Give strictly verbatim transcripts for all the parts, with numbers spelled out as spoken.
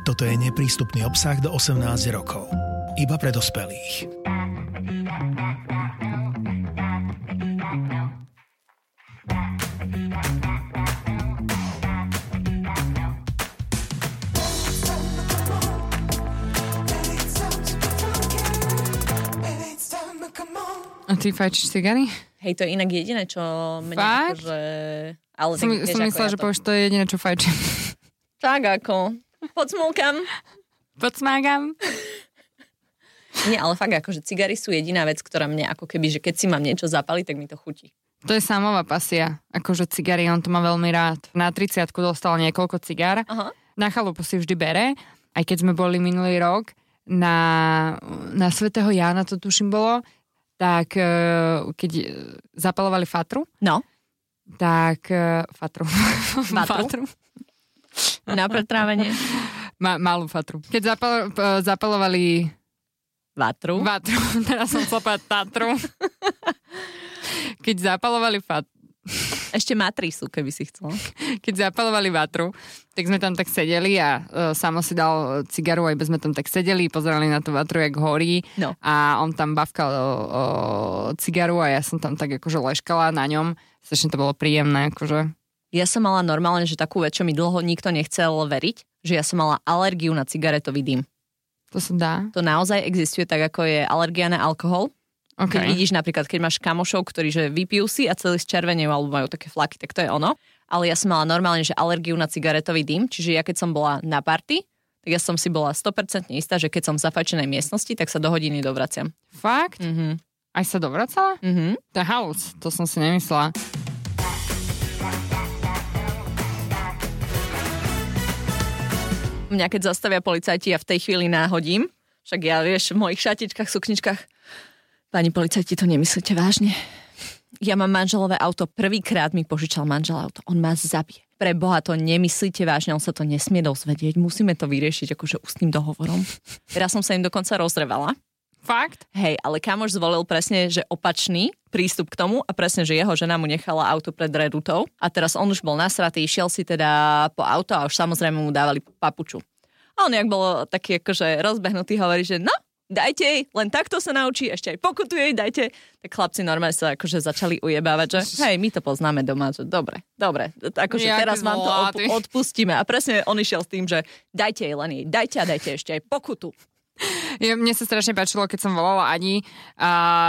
Toto je neprístupný obsah do osemnásť rokov. Iba pre dospelých. A ty fajčíš cigary? Hej, to je inak jediné, čo mňa Fakt? akože... Ale som tak, som myslela, ja že to... povieš, to je jediné, čo fajčím. Tak ako. Podsmúkam. Podsmágam. Nie, ale fakt akože cigary sú jediná vec, ktorá mne ako keby, že keď si mám niečo zapaliť, tak mi to chutí. To je samová pasia. Akože cigary, on to má veľmi rád. Na tridsiatku dostal niekoľko cigár. Aha. Na chalupu si vždy bere. Aj keď sme boli minulý rok na, na svätého Jána, to tuším bolo, tak keď zapalovali fatru, no. tak fatru. Fatru? Na pretrávenie. Ma, malú fatru. Keď zapal, zapalovali vatru. Vatru. Teraz som chcela povedať Tatru. Keď zapalovali fatru. Ešte matrisu, keby si chcel. Keď zapalovali vatru, tak sme tam tak sedeli a uh, Samo si dal cigaru a iba sme tam tak sedeli, pozerali na tú vatru, jak horí no. A on tam bavkal uh, cigaru a ja som tam tak akože leškala na ňom. Strašne to bolo príjemné, akože. Ja som mala normálne, že takú vec, čo mi dlho nikto nechcel veriť, že ja som mala alergiu na cigaretový dym. To sa dá? To naozaj existuje tak, ako je alergia na alkohol. Okay. Keď vidíš napríklad, keď máš kamošov, ktorí že vypijú si a celý zčervenejú alebo majú také flaky, tak to je ono. Ale ja som mala normálne, že alergiu na cigaretový dym, čiže ja keď som bola na party, tak ja som si bola sto percent istá, že keď som v zafajčenej miestnosti, tak sa do hodiny dovraciam. Fakt? Mhm. Aj sa dovracala? Mhm. To je halus, to som si nemyslela. Mňa keď zastavia policajti, ja v tej chvíli náhodím, však ja vieš, v mojich šatičkách, sukničkách. Pani policajti, to nemyslíte vážne? Ja mám manželové auto, prvýkrát mi požičal manžel auto, on ma zabije. Pre Boha, to nemyslíte vážne, on sa to nesmie dozvedieť, musíme to vyriešiť akože ústnym dohovorom. Teraz som sa im dokonca rozrevala. Fakt? Hej, ale kamoš zvolil presne, že opačný prístup k tomu a presne, že jeho žena mu nechala auto pred redutou a teraz on už bol nasratý, šiel si teda po auto a už samozrejme mu dávali papuču. A on jak bol taký akože rozbehnutý, hovorí, že no, dajte jej, len takto sa naučí, ešte aj pokutu jej dajte. Tak chlapci normálne sa akože začali ujebávať, že hej, my to poznáme doma, že dobre, dobre, akože ja, teraz vám to op- odpustíme. A presne on išiel s tým, že dajte jej len jej, dajte a dajte ešte aj pokutu. Ja, mne sa strašne páčilo, keď som volala Ani a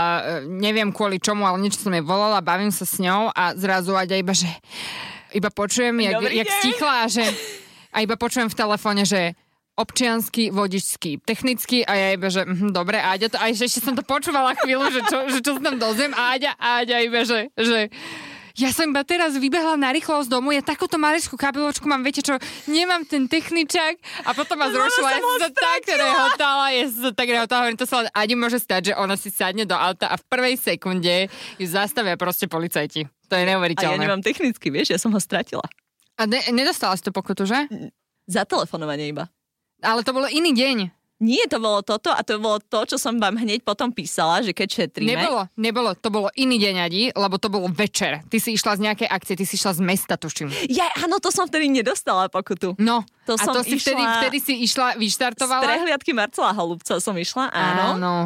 neviem kvôli čomu, ale niečo som jej volala, bavím sa s ňou a zrazu Aďa iba, že iba počujem, jak, jak stichla a že a iba počujem v telefóne, že občiansky, vodičský, technický a ja iba, že hm, dobre, Áďa, to, aj že ešte som to počúvala chvíľu, že čo, že čo sa tam dozviem, Áďa, Áďa iba, že, že ja som iba teraz vybehla na rýchlo z domu, ja takúto maličkú kabeločku mám, viete čo, nemám ten techničák a potom ma zrušila, ja som sa tak rehotala, ja som sa tak rehotala, hovorím, to sa len Ani môže stať, že ona si sadne do auta a v prvej sekunde ju zastavia proste policajti. To je neuveriteľné. A ja nemám technicky, vieš, ja som ho stratila. A ne, nedostala si to pokutu, že? Za telefonovanie iba. Ale to bolo iný deň. Nie, to bolo toto a to bolo to, čo som vám hneď potom písala, že keď šetríme. Nebolo, nebolo, to bolo iný deň, Adi, lebo to bolo večer. Ty si išla z nejakej akcie, ty si išla z mesta, tuším. Ja, áno, to som vtedy nedostala pokutu. No, to a som to si išla... vtedy, vtedy si išla, vyštartovala? Z prehliadky Marcela Holubca som išla, áno. Áno.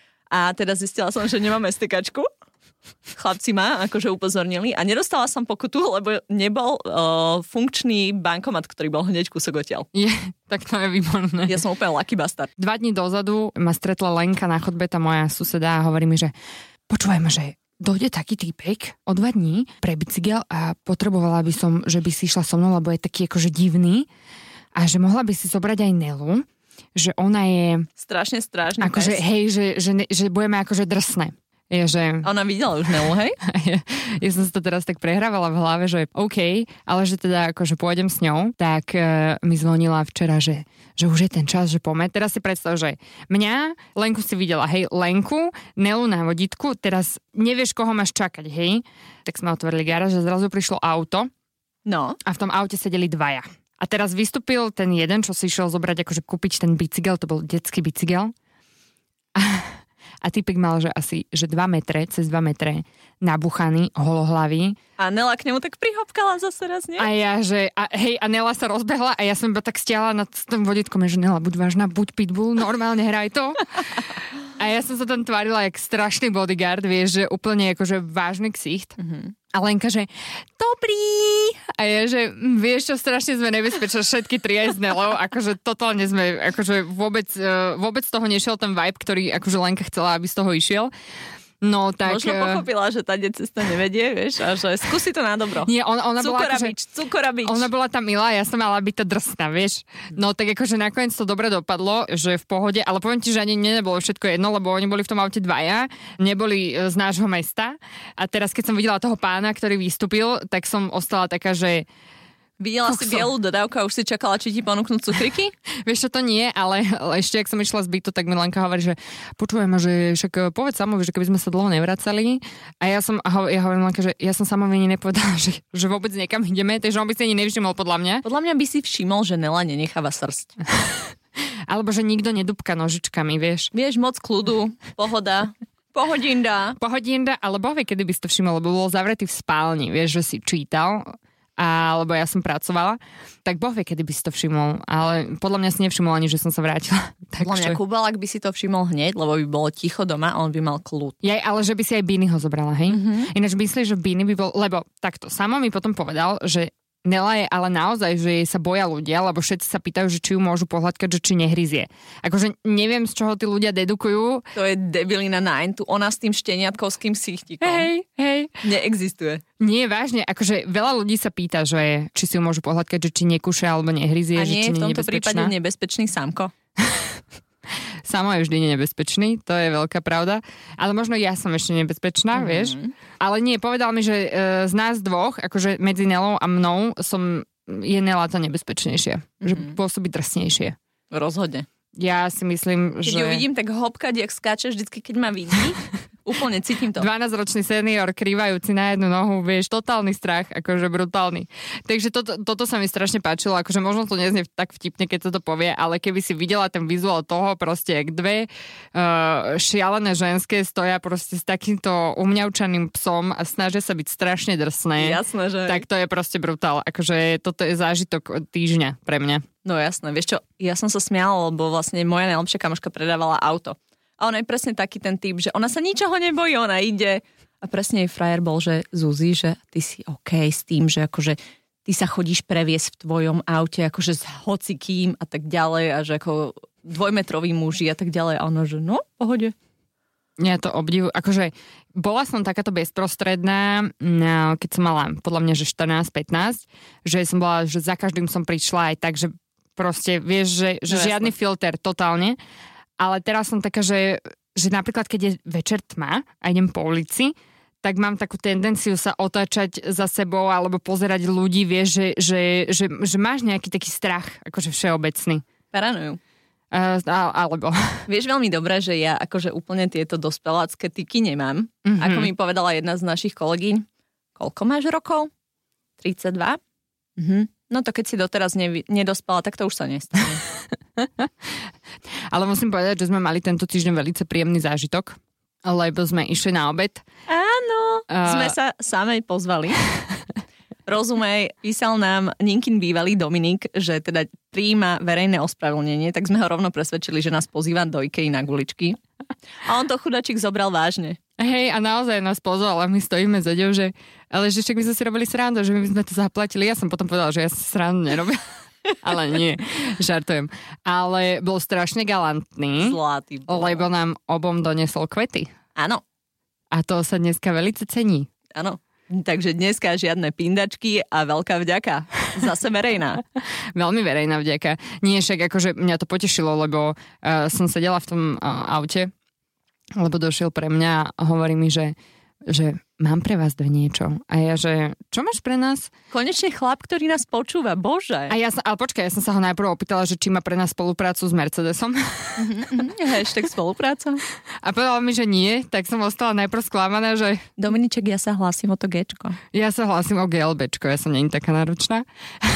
A teda zistila som, že nemám STKčku. Chlapci ma akože upozornili a nedostala som pokutu, lebo nebol uh, funkčný bankomat, ktorý bol hneď kúsok odtiaľ. Je, tak to je výborné. Ja som úplne lucky bastard. Dva dní dozadu ma stretla Lenka na chodbe, tá moja suseda, a hovorí mi, že počúvaj ma, že dojde taký týpek o dva dní pre bicykel a potrebovala by som, že by si išla so mnou, lebo je taký akože divný a že mohla by si zobrať aj Nelu, že ona je... Strašne strážny akože, pes. hej, že, že, že budeme akože drsné. Je, že... Ona videla už Nelu, hej? ja, ja som si to teraz tak prehrávala v hlave, že OK, ale že teda akože pôjdem s ňou, tak uh, mi zvonila včera, že, že už je ten čas, že poďme. Teraz si predstav, že mňa, Lenku si videla, hej, Lenku, Nelu na vodítku, teraz nevieš, koho máš čakať, hej? Tak sme otvorili garáž a zrazu prišlo auto. No. A v tom aute sedeli dvaja. A teraz vystúpil ten jeden, čo si išiel zobrať, akože kúpiť ten bicykel, to bol detský bicykel. A a typek mal, že asi že dva metre, cez dva metre nabuchaný, holohlavý. A Nela k nemu tak prihopkala zase raz, nie? A ja, že a, hej, a Nela sa rozbehla a ja som iba tak stiahla nad tým vodítkom, že Nela, buď vážna, buď pitbull, normálne hraj to. A ja som sa tam tvárila jak strašný bodyguard, vieš, že úplne akože vážny ksicht. Mm-hmm. A Lenka, že dobrý. A ja, že vieš čo, strašne sme nebezpečné všetky tri aj s Nelou, akože totálne sme, akože vôbec, vôbec z toho nešiel ten vibe, ktorý akože Lenka chcela, aby z toho išiel. No, tak... Možno pochopila, že tá cesta nevedie, vieš, a že skúsi to na dobro. Nie, on, ona cukora bola... Akože, bič, cukora bič. Ona bola tá milá, ja som mala byť tá drsná, vieš. No, tak akože nakoniec to dobre dopadlo, že v pohode, ale poviem ti, že ani mne nebolo všetko jedno, lebo oni boli v tom aute dvaja, neboli z nášho mesta a teraz, keď som videla toho pána, ktorý vystúpil, tak som ostala taká, že... Videla si bielú dodávku a už si čakala, či ti ponúknú cukriky? Vieš čo, to nie, ale ešte, ak som išla z bytu, tak mi Lenka hovorí, že počujem, že však povedz Samovi, že keby sme sa dlho nevracali. A ja som, ja hovorím Lenka, že ja som Samovi ani nepovedala, že, že vôbec niekam ideme, takže on by si ani nevšimol podľa mňa. Podľa mňa by si všimol, že Nela nenecháva srsť. Alebo že nikto nedúbka nožičkami, vieš. Vieš, moc kľudu, pohoda. Pohodinda. Pohodinda, alebo vie, kedy by si to všimol, lebo bol zavretý v spálni, vieš, že si čítal... alebo ja som pracovala, tak Boh vie, kedy by si to všimol, ale podľa mňa si nevšimol ani, že som sa vrátila. Podľa mňa Kubalak by si to všimol hneď, lebo by bolo ticho doma a on by mal kľud. Jaj, ale že by si aj Bíny ho zobrala, hej? Mm-hmm. Ináč myslíš, že Bíny by bol, lebo takto, Samo mi potom povedal, že Nela je ale naozaj, že jej sa boja ľudia, lebo všetci sa pýtajú, že či ju môžu pohľadkať, že či nehryzie. Akože neviem, z čoho tí ľudia dedukujú. To je debilina nine, tu ona s tým šteniatkovským sichtikom. Hej, hej. Neexistuje. Nie, vážne, akože veľa ľudí sa pýta, že či si ju môžu pohľadkať, že či nekúše alebo nehryzie, a že či nie je nebezpečná. A nie je v tomto prípade nebezpečný Samko? Samo je vždy nebezpečný, to je veľká pravda. Ale možno ja som ešte nebezpečná, mm-hmm. vieš. Ale nie, povedal mi, že e, z nás dvoch, akože medzi Nelou a mnou, som, je Nela to nebezpečnejšie. Mm-hmm. Že pôsobí drsnejšie. Rozhodne. Ja si myslím, keď že... Keď ju vidím tak hopkať, jak skáče vždycky, keď ma vidí. Úplne cítim to. dvanásťročný senior, krývajúci na jednu nohu, vieš, totálny strach, akože brutálny. Takže toto, toto sa mi strašne páčilo, akože možno to neznie tak vtipne, keď sa to povie, ale keby si videla ten vizuál toho, proste jak dve uh, šialené ženské stoja proste s takýmto umňaučaným psom a snažia sa byť strašne drsné. Jasné, že... Tak to je proste brutál. Akože toto je zážitok týždňa pre mňa. No jasné, vieš čo, ja som sa smiala, lebo vlastne moja najlepšia kamoška predávala auto. A ona je presne taký ten typ, že ona sa ničoho nebojí, ona ide. A presne jej frajer bol, že Zuzi, že ty si OK s tým, že akože ty sa chodíš previesť v tvojom aute, akože s hocikým a tak ďalej a že ako dvojmetrový muži a tak ďalej. A ona, že no, pohode. Ja to obdivujem. Akože bola som takáto bezprostredná, no, keď som mala podľa mňa, že štrnásť pätnásť, že som bola, že za každým som prišla aj tak, že proste vieš, že, že no, žiadny filter totálne. Ale teraz som taká, že, že napríklad, keď je večer tma a idem po ulici, tak mám takú tendenciu sa otáčať za sebou alebo pozerať ľudí, vieš, že, že, že, že máš nejaký taký strach, akože všeobecný. Paranujú. Uh, alebo... Vieš veľmi dobre, že ja akože úplne tieto dospelácké tyky nemám. Mm-hmm. Ako mi povedala jedna z našich kolegyň, koľko máš rokov? tridsaťdva? Mhm. No to keď si doteraz ne, nedospela, tak to už sa nestane. Ale musím povedať, že sme mali tento týždeň veľmi príjemný zážitok, lebo sme išli na obed. Áno, uh... sme sa samej pozvali. Rozumej, písal nám Ninkin bývalý Dominik, že teda prijíma verejné ospravedlnenie, tak sme ho rovno presvedčili, že nás pozýva do Ikei na guličky. A on to chudačík zobral vážne. Hej, a naozaj nás pozval a my stojíme za ňou, že ale že však my sme si robili srandu, že my sme to zaplatili. Ja som potom povedala, že ja si srandu nerobila. Ale nie, žartujem. Ale bol strašne galantný. Zlatý bol. Lebo nám obom donesol kvety. Áno. A to sa dneska velice cení. Áno. Takže dneska žiadne pindačky a veľká vďaka. Zase verejná. Veľmi verejná vďaka. Nie, však akože mňa to potešilo, lebo uh, som sedela v tom uh, aute, lebo došiel pre mňa a hovorí mi, že, že mám pre vás dve niečo. A ja, že čo máš pre nás? Konečne chlap, ktorý nás počúva, bože. A ja sa, ale počkaj, ja som sa ho najprv opýtala, že či má pre nás spoluprácu s Mercedesom. Mm-hmm, hashtag spolupráca. A povedala mi, že nie, tak som ostala najprv sklamaná, že... Dominiček, ja sa hlásim o to Gčko. Ja sa hlásim o GLBčko, ja som nie taká náročná.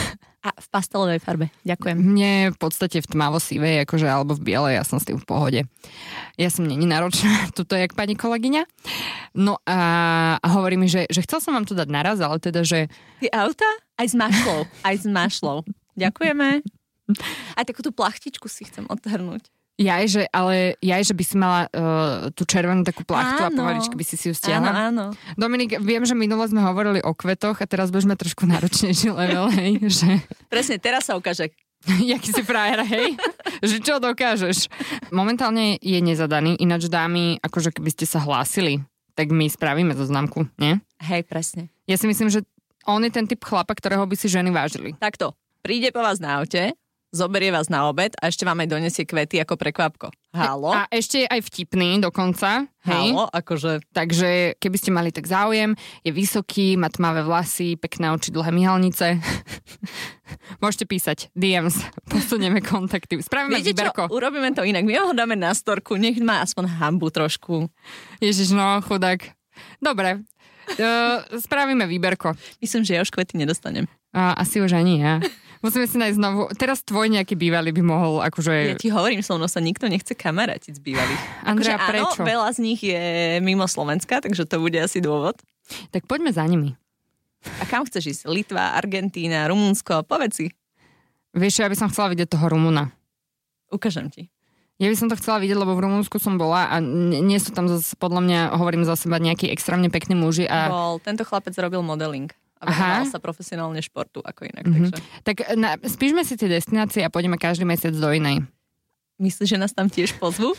A v pastelovej farbe, ďakujem. Mne v podstate v tmavo-sivej, akože, alebo v bielej, ja som s tým v pohode. Ja som není náročná, tuto jak pani kolegyňa. No a, a hovorí mi, že, že chcel som vám to dať naraz, ale teda, že... Ty auta? Aj s mašlou, aj s mašlou. Ďakujeme. Aj takú tú plachtičku si chcem odtrhnúť. Jaj, že, ale jaj, že by si mala uh, tú červenú takú plachtu áno. a pomaličky by si si ju stiahla. Áno, áno. Dominik, viem, že minule sme hovorili o kvetoch a teraz budeme trošku náročnejší level, hej, že... Presne, teraz sa ukáže. Jaký si frajer, hej? Že čo dokážeš? Momentálne je nezadaný, ináč dámy, akože keby ste sa hlásili, tak my spravíme zoznamku, nie? Hej, presne. Ja si myslím, že on je ten typ chlapa, ktorého by si ženy vážili. Takto, príde po vás na aute, zoberie vás na obed a ešte vám aj donesie kvety ako prekvapko. Halo? A ešte je aj vtipný dokonca. Hej? Halo, akože... Takže keby ste mali tak záujem, je vysoký, má tmavé vlasy, pekné oči, dlhé myhalnice. Môžete písať dé ems, posunieme kontakty. Spravíme Viete výberko. Čo? Urobíme to inak. My ho dáme na storku, nech má aspoň hambu trošku. Ježiš, no, chudák. Dobre, uh, spravíme výberko. Myslím, že ja už kvety nedostanem. Uh, asi už ani ja. Musíme si nájsť znovu. Teraz tvoj nejaký bývalý by mohol akože... Ja ti hovorím, so mnou sa nikto nechce kamarátiť z bývalých. Andrea, akože prečo? Áno, veľa z nich je mimo Slovenska, takže to bude asi dôvod. Tak poďme za nimi. A kam chceš ísť? Litva, Argentína, Rumunsko? Povedz si. Vieš, ja by som chcela vidieť toho Rumúna. Ukážem ti. Ja by som to chcela vidieť, lebo v Rumunsku som bola a nie, nie sú tam zase, podľa mňa, hovorím za seba, nejakí extrémne pekní muži. A... Bol, tento chlapec robil modeling. A venoval sa profesionálne športu, ako inak. Mm-hmm. Takže. Tak na, spíšme si tie destinácie a pôjdeme každý mesiac do inej. Myslíš, že nás tam tiež pozvú?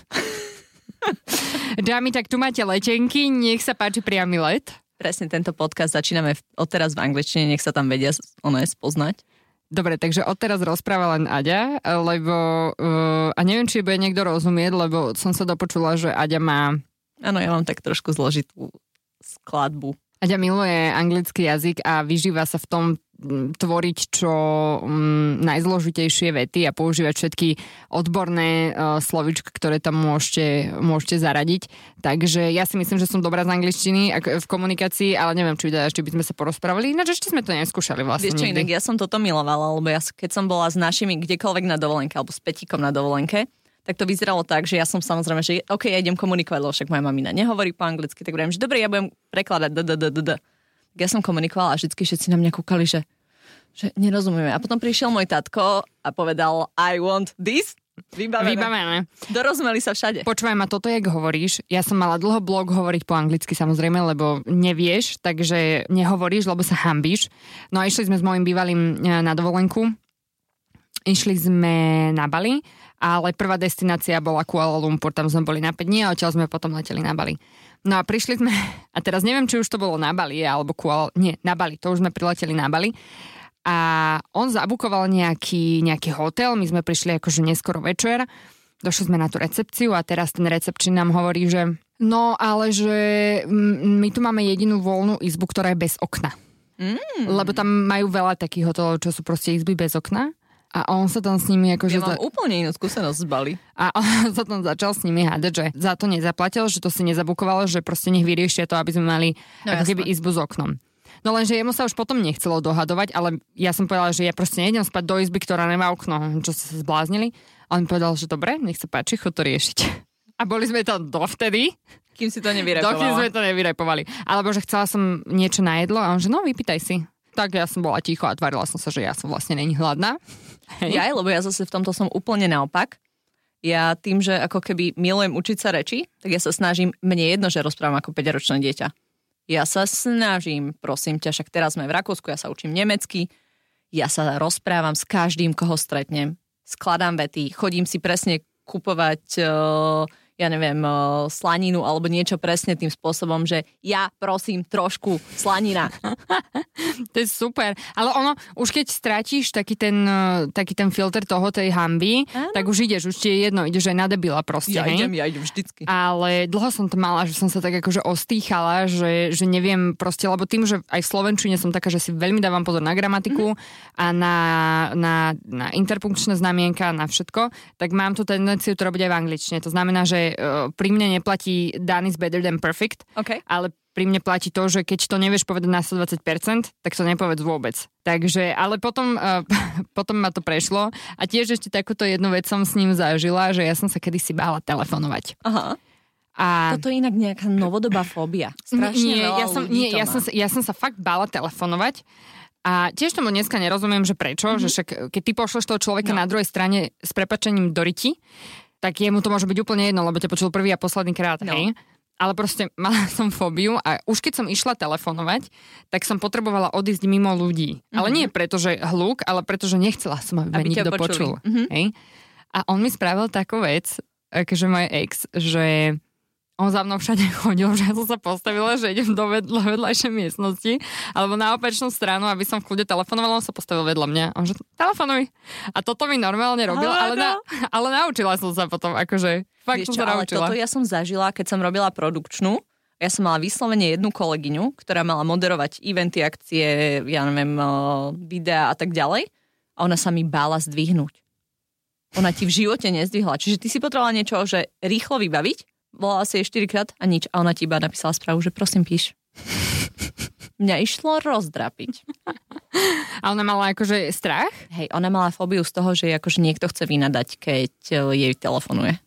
Dámy, tak tu máte letenky, nech sa páči priamy let. Presne tento podcast začíname odteraz v angličtine, nech sa tam vedia ono je spoznať. Dobre, takže odteraz rozpráva len Aďa, lebo uh, a neviem, či bude niekto rozumieť, lebo som sa dopočula, že Aďa má... Áno, ja mám tak trošku zložitú skladbu. Aďa miluje anglický jazyk a vyžíva sa v tom tvoriť čo um, najzložitejšie vety a používať všetky odborné uh, slovíčka, ktoré tam môžete, môžete zaradiť. Takže ja si myslím, že som dobrá z angličtiny v komunikácii, ale neviem, či, či by sme sa porozprávali. Ináč ešte sme to neskúšali vlastne. Vieš čo, inak ja som toto milovala, lebo ja keď som bola s našimi kdekoľvek na dovolenke alebo s Petíkom na dovolenke, tak to vyzeralo tak, že ja som samozrejme, že OK, ja idem komunikovať, lebo však moja mamina nehovorí po anglicky, tak budem, že dobre, ja budem prekladať d, d, d, d, d. Tak ja som komunikovala a vždycky všetci na mňa kúkali, že, že nerozumieme. A potom prišiel môj tatko a povedal I want this. Vybavené. Vybavené. Dorozumeli sa všade. Počúvaj ma, toto, jak hovoríš, ja som mala dlho blog hovoriť po anglicky, samozrejme, lebo nevieš, takže nehovoríš, lebo sa hanbíš. No a išli sme s mojím bývalým na dovolenku. Išli sme na Bali, ale prvá destinácia bola Kuala Lumpur, tam sme boli na päť dní a odtiaľ sme potom leteli na Bali. No a prišli sme, a teraz neviem, či už to bolo na Bali, alebo Kuala, nie, na Bali, to už sme prileteli na Bali. A on zabukoval nejaký, nejaký hotel, my sme prišli akože neskoro večer, došli sme na tú recepciu a teraz ten recepčný nám hovorí, že no, ale že my tu máme jedinú voľnú izbu, ktorá je bez okna. Mm. Lebo tam majú veľa takých hotelov, čo sú proste izby bez okna. A on sa tam s nimi akože... Ja mám za... úplne inú skúsenosť z Bali. A on sa tam začal s nimi hádať, že za to nezaplatil, že to si nezabukovalo, že proste nech vyriešia to, aby sme mali no, ako keby izbu s oknom. No lenže jemu sa už potom nechcelo dohadovať, ale ja som povedala, že ja proste nejdem spať do izby, ktorá nemá okno. Čo sa zbláznili? A on povedal, že dobre, nech sa páči, chod to riešiť. A boli sme tam dovtedy, kým si to nevyrepovali. Dokým sme to nevyrepovali. Alebo že chcela som niečo na jedlo a on že no, vypýtaj si. Tak ja som bola ticho a tvárila som sa, že ja som vlastne není hladná. Hej. Ja, lebo ja zase v tomto som úplne naopak. Ja tým, že ako keby milujem učiť sa reči, tak ja sa snažím, mne jedno, že rozprávam ako päťročné dieťa. Ja sa snažím, prosím ťa, však teraz sme v Rakúsku, ja sa učím nemecky, ja sa rozprávam s každým, koho stretnem. Skladám vety, chodím si presne kupovať... Uh, ja neviem, slaninu alebo niečo presne tým spôsobom, že ja prosím trošku slanina. To je super. Ale ono, už keď stratíš taký ten, taký ten filter toho, tej hanby, ano. Tak už ideš, už ti je jedno, ideš aj na debila proste. Ja hej? idem, ja idem vždycky. Ale dlho som to mala, že som sa tak akože ostýchala, že, že neviem proste, lebo tým, že aj v slovenčine som taká, že si veľmi dávam pozor na gramatiku mm-hmm. a na, na, na interpunkčné znamienka, na všetko, tak mám tú tendenciu to robiť aj v angličtine. To znamená, že pri mne neplatí done is better than perfect, okay. ale pri mne platí to, že keď to nevieš povedať na sto dvadsať percent, tak to nepovedz vôbec. Takže, ale potom, uh, potom ma to prešlo a tiež ešte takúto jednu vec som s ním zažila, že ja som sa kedysi bála telefonovať. Aha. A... Toto je inak nejaká novodobá fóbia. Strašne nie, veľa ja som, ľudí nie, to ja má. som, ja som sa fakt bála telefonovať. A tiež tomu dneska nerozumiem, že prečo, mm-hmm. že však keď ty pošleš toho človeka no. na druhej strane s prepačením do riti, tak jemu to môže byť úplne jedno, lebo ťa počul prvý a posledný krát, no. hej? Ale proste mala som fóbiu a už keď som išla telefonovať, tak som potrebovala odísť mimo ľudí. Mm-hmm. Ale nie preto, že hluk, ale preto, že nechcela som, aby, aby ma nikto počul. Mm-hmm. Hej? A on mi spravil takú vec, akože môj ex, že... On za mnou všade chodil, že ja som sa postavila, že idem do vedľa, vedľajšej miestnosti, alebo na opačnú stranu, aby som v kľude telefonovala, on sa postavil vedľa mňa. On že, telefonuj. A toto mi normálne robil, ale, na, ale naučila som sa potom, akože fakt Vieš som čo, sa naučila. Ale toto ja som zažila, keď som robila produkčnú. Ja som mala vyslovene jednu kolegyňu, ktorá mala moderovať eventy, akcie, ja neviem, videá a tak ďalej. A ona sa mi bála zdvihnúť. Ona ti v živote nezdvihla. Čiže ty si potrebovala niečo, že rýchlo vybaviť, volala si jej štyrikrát a nič. A ona ti iba napísala správu, že prosím píš. Mňa išlo rozdrapiť. A ona mala akože strach? Hej, ona mala fóbiu z toho, že akože niekto chce vynadať, keď jej telefonuje.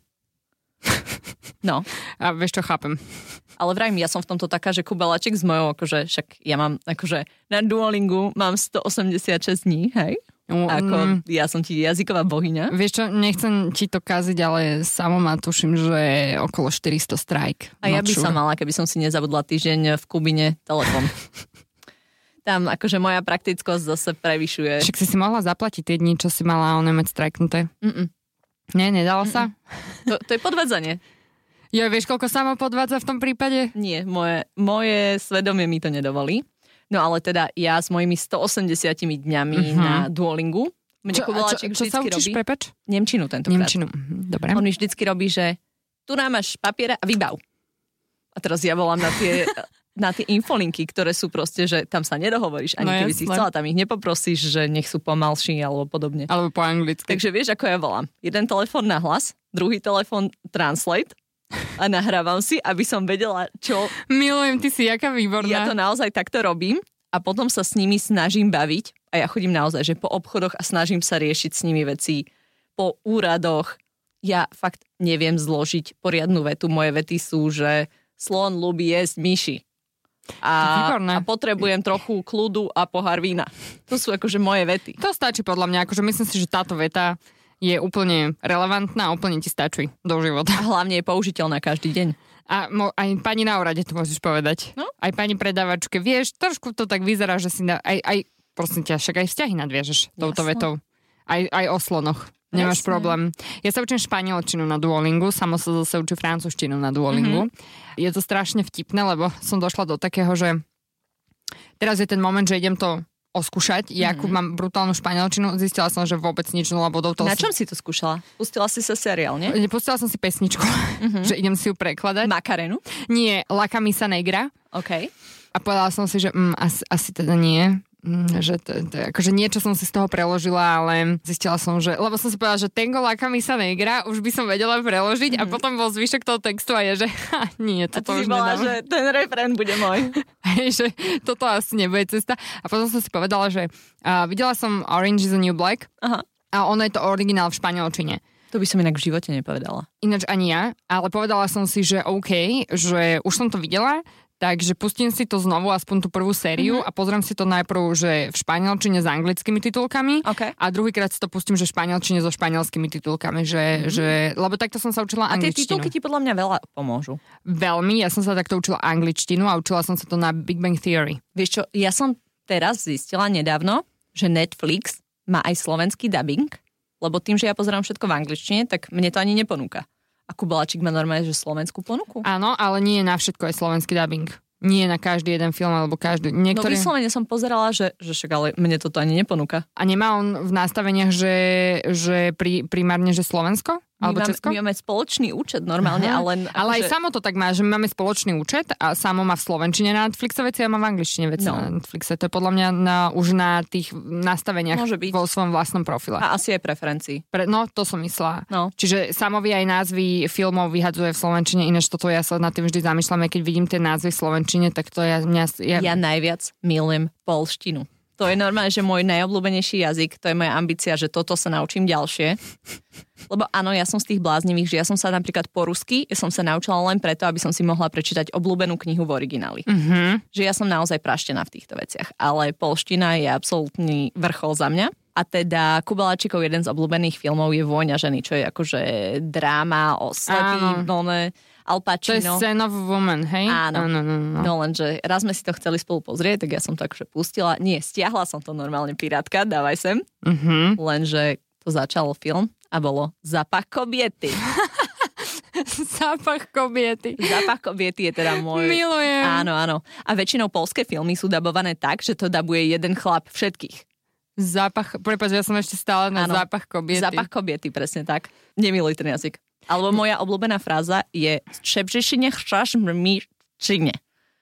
No. A vieš čo, chápem. Ale vrajím, ja som v tomto taká, že kubelaček s mojou, akože však ja mám, akože na Duolingu mám stoosemdesiatšesť dní, hej? Ako ja som ti jazyková bohyňa. Vieš čo, nechcem ti to kaziť, ale samo ma tuším, že okolo štyristo strike. A ja by som mala, keby som si nezabudla týždeň v Kubine telefón. Tam akože moja praktickosť zase prevyšuje. Však si si mohla zaplatiť tie dni, čo si mala oné mať strajknuté. Mm-mm. Nie, nedalo sa? To, to je podvádzanie. Jo, vieš, koľko samo podvádza v tom prípade? Nie, moje, moje svedomie mi to nedovolí. No ale teda ja s mojimi stoosemdesiatimi dňami uh-huh. na Duolingu. Mne čo, čo, čo sa učíš, robí, prepač? Nemčinu tentokrát. Nemčinu, dobre. On mi vždycky robí, že tu nám máš papiera a vybav. A teraz ja volám na tie, na tie infolinky, ktoré sú proste, že tam sa nedohovoríš. Ani no keby jasné. Si chcela, tam ich nepoprosíš, že nech sú pomalší alebo podobne. Alebo po anglicky. Takže vieš, ako ja volám. Jeden telefón na hlas, druhý telefón translate a nahrávam si, aby som vedela, čo... Milujem, ty si jaká výborná. Ja to naozaj takto robím a potom sa s nimi snažím baviť a ja chodím naozaj, že po obchodoch a snažím sa riešiť s nimi veci po úradoch. Ja fakt neviem zložiť poriadnu vetu. Moje vety sú, že slon ľubí jesť myši. A, a potrebujem trochu kľudu a pohár vína. To sú akože moje vety. To stačí podľa mňa. Akože myslím si, že táto veta je úplne relevantná a úplne ti stačí do života. A hlavne je použiteľná každý deň. A mo, aj pani na úrade to môžeš povedať. No? Aj pani predávačke. Vieš, trošku to tak vyzerá, že si na, aj, aj, prosím ťa, však aj vzťahy nadviažeš touto vetou. Aj, aj o slonoch. Nemáš Jasne. Problém. Ja sa učím španielčinu na Duolingu, samo sa zase učím francúzštinu na Duolingu. Mm-hmm. Je to strašne vtipné, lebo som došla do takého, že teraz je ten moment, že idem to oskúšať. Ja mm. mám brutálnu španielčinu, zistila som, že vôbec nič nula bodov. Na čom si to skúšala? Pustila si sa seriál, nie? Pustila som si pesničku, mm-hmm. že idem si ju prekladať. Macarenu? Nie, La Camisa Negra. OK. A povedala som si, že mm, asi, asi teda nie. Mm, že to, to, akože niečo som si z toho preložila, ale zistila som, že... Lebo som si povedala, že Tengo La Camisa Negra už by som vedela preložiť mm-hmm. a potom bol zvyšok toho textu a je, že ha, nie, toto už bola, nedám. že ten refrén bude môj. Hej, že toto asi nebude cesta. A potom som si povedala, že uh, videla som Orange is the New Black. Aha. A ono je to originál v španielčine. To by som inak v živote nepovedala. Ináč ani ja, ale povedala som si, že OK, že už som to videla, takže pustím si to znovu, aspoň tú prvú sériu mm-hmm. a pozriem si to najprv, že v španielčine s anglickými titulkami okay. a druhýkrát si to pustím, že v španielčine so španielskými titulkami, že, mm-hmm. že lebo takto som sa učila a angličtinu. A tie titulky ti podľa mňa veľa pomôžu. Veľmi, ja som sa takto učila angličtinu a učila som sa to na Big Bang Theory. Vieš čo, ja som teraz zistila nedávno, že Netflix má aj slovenský dubbing, lebo tým, že ja pozerám všetko v angličtine, tak mne to ani neponúka. A Kubeláčik má normálne, že slovenskú ponuku. Áno, ale nie na všetko je slovenský dubbing. Nie na každý jeden film, alebo každý... Niektorý... No vyslovene som pozerala, že, že však ale mne toto ani neponúka. A nemá on v nastaveniach, že, že pri, primárne, že Slovensko? Alebo my, máme, Česko? my máme spoločný účet normálne, Aha. ale... Ale aj akože... Samo to tak má, že my máme spoločný účet a Samo má v slovenčine na Netflixe veci a má v angličtine veci no. na Netflixe. To je podľa mňa na, už na tých nastaveniach vo svojom vlastnom profile. A asi aj preferencii. Pre, no, to som myslela. No. Čiže Samovi aj názvy filmov vyhadzuje v slovenčine, ináč toto ja sa nad tým vždy zamýšľam, keď vidím tie názvy v slovenčine, tak to ja... Mňa, ja... ja najviac milujem poľštinu. To je normálne, že môj najobľúbenejší jazyk, to je moja ambícia, že toto sa naučím ďalšie. Lebo áno, ja som z tých bláznivých, že ja som sa napríklad po rusky, ja som sa naučila len preto, aby som si mohla prečítať obľúbenú knihu v origináli. Mm-hmm. Že ja som naozaj praštená v týchto veciach. Ale poľština je absolútny vrchol za mňa. A teda Kubeláčikov jeden z obľúbených filmov je Vôňa ženy, čo je akože dráma o slepý, none... Al Pacino. To je Son of Woman, hej? Áno. No, no, no. no lenže raz sme si to chceli spolu pozrieť, tak ja som to akože pustila. Nie, stiahla som to normálne, pirátka, dávaj sem. Uh-huh. Lenže to začalo film a bolo Zapach kobiety. Zapach kobiety. Zapach kobiety je teda môj... Milujem. Áno, áno. A väčšinou poľské filmy sú dabované tak, že to dabuje jeden chlap všetkých. Zapach, prepáč, ja som ešte stále na áno. Zapach kobiety. Zapach kobiety, presne tak. Nemiluj ten jazyk. Alebo moja obľúbená fráza je Šepžišine chšaš mrmičine.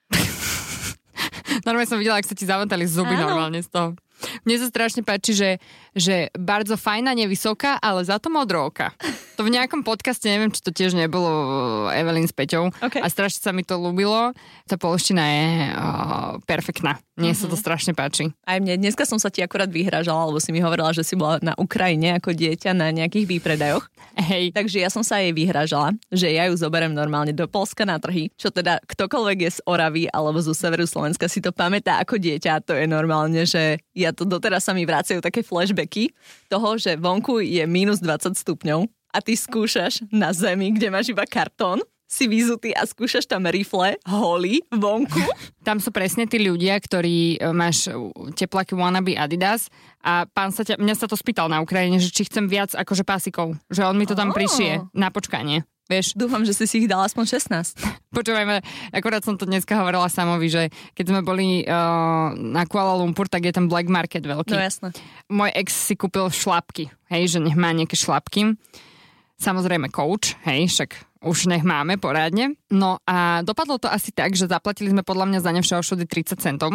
Normálne som videla, ak sa ti zavantali zuby áno. normálne z toho. Mne sa strašne páči, že, že bardzo fajná, nevysoká, ale za to modrooka. To v nejakom podcaste, neviem, či to tiež nebolo Evelyn s Peťou. Okay. A strašne sa mi to ľúbilo. Tá poľština je oh, perfektná. Mne mm-hmm. sa to strašne páči. Aj mne. Dneska som sa ti akurát vyhražala, lebo si mi hovorila, že si bola na Ukrajine ako dieťa na nejakých výpredajoch. Hej. Takže ja som sa jej vyhražala, že ja ju zoberiem normálne do Poľska na trhy, čo teda ktokoľvek je z Oravy alebo zo severu Slovenska si to pamätá ako dieťa. To je normálne, že ja to doteraz sa mi vracajú také flashbacky toho, že vonku je mínus dvadsať stupňov a ty skúšaš na zemi, kde máš iba kartón, si vyzutý a skúšaš tam rifle holý vonku. Tam sú presne tí ľudia, ktorí máš tepláky wannabe Adidas a pán sa ťa, mňa sa to spýtal na Ukrajine, že či chcem viac akože pásikov, že on mi to tam oh. prišije na počkanie. Vieš? Dúfam, že si si ich dala aspoň šestnásť. Počúvajme, akorát som to dneska hovorila Samovi, že keď sme boli uh, na Kuala Lumpur, tak je ten black market veľký. No jasné. Môj ex si kúpil šlapky, hej, že nech má nejaké šlapky. Samozrejme coach, hej, však už nech máme porádne. No a dopadlo to asi tak, že zaplatili sme podľa mňa za ne všade tridsať centov.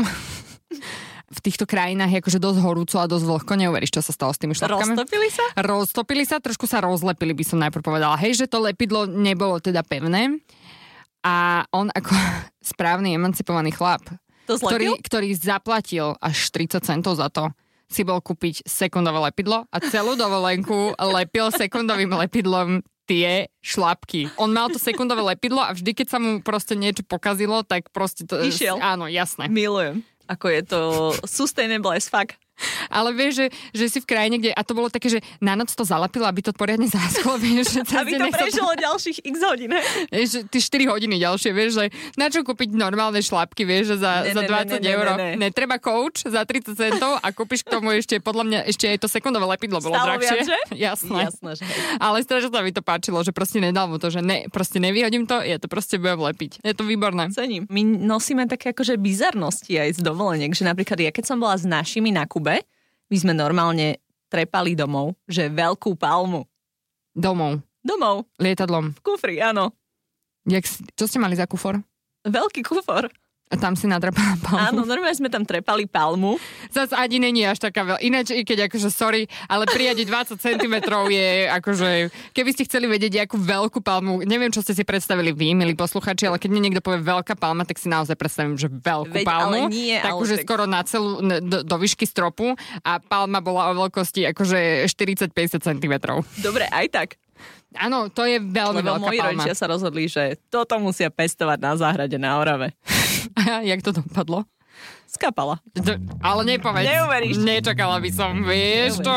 V týchto krajinách je akože dosť horúco a dosť vlhko. Neuveríš, čo sa stalo s tými šlapkami? Roztopili sa? Roztopili sa, trošku sa rozlepili, by som najprv povedala. Hej, že to lepidlo nebolo teda pevné. A on ako správny emancipovaný chlap, ktorý, ktorý zaplatil až tridsať centov za to, si bol kúpiť sekundové lepidlo a celú dovolenku lepil sekundovým lepidlom tie šlapky. On mal to sekundové lepidlo a vždy, keď sa mu proste niečo pokazilo, tak proste to... Išiel. Áno, jasné. Milujem. Ako je to sustainable as fuck. Ale vieš, že, že si v krajine, kde... A to bolo také, že na noc to zalapilo, aby to poriadne zásklo, vieš. Že aby to prežilo to... ďalších x hodín, hej? Vieš, ty štyri hodiny ďalšie, vieš, že na čo kúpiť normálne šlapky, vieš, že za, ne, za dvadsať ne, ne, eur. Ne, ne, ne. Netreba coach za tridsať centov a kúpiš k tomu ešte, podľa mňa, ešte aj to sekundové lepidlo bolo Stálo drahšie. Viac, že? Jasné. Jasné, že hej. Ale strašne sa mi to páčilo, že proste nedal mu to, že ne, proste nevyhodím to, ja to proste budem lepiť. Je to výborné. Cením. My nosíme také akože bizarnosti aj z dovoleniek, že napríklad ja keď som bola s našimi na Kube, my sme normálne trepali domov, že veľkú palmu. Domov? Domov. Lietadlom? V kufri, áno. Jak, čo ste mali za kufor? Veľký kufor. A tam si natrepala palmu? Áno, normálne sme tam trepali palmu. Zas ani není až taká veľa. Ináč, i keď akože, sorry, ale prijať dvadsať centimetrov je akože, keby ste chceli vedieť, akú veľkú palmu, neviem, čo ste si predstavili vy, milí posluchači, ale keď mi niekto povie veľká palma, tak si naozaj predstavím, že veľkú Veď, palmu. Ale nie, takže tak... skoro na celú, do, do výšky stropu a palma bola o veľkosti akože štyridsať až päťdesiat centimetrov. Dobre, aj tak. Áno, to je veľmi Lebo veľká moji palma. rodičia sa rozhodli, že toto musia pestovať na záhrade na Orave. A jak to dopadlo? Skapala. To, ale nepoveď. Neuveríš. Nečakala by som, vieš to?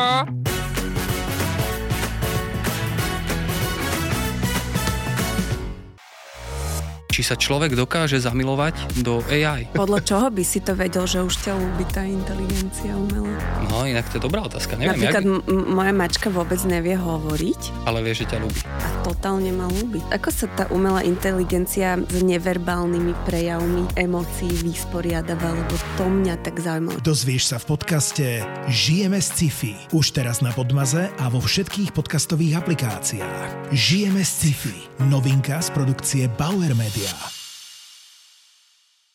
či sa človek dokáže zamilovať do á í. Podľa čoho by si to vedel, že už ťa ľúbi tá inteligencia umelá? No, inak to je dobrá otázka. Neviem, Napríklad jak... m- moja mačka vôbec nevie hovoriť. Ale vie, že ťa ľúbi. A totálne ma ľúbi. Ako sa tá umelá inteligencia s neverbálnymi prejavmi emócií vysporiadava, lebo to mňa tak zaujímalo. Dozvieš sa v podcaste Žijeme z sci-fi. Už teraz na Podmaze a vo všetkých podcastových aplikáciách. Žijeme z sci-fi. Novinka z produkcie Bauer Media.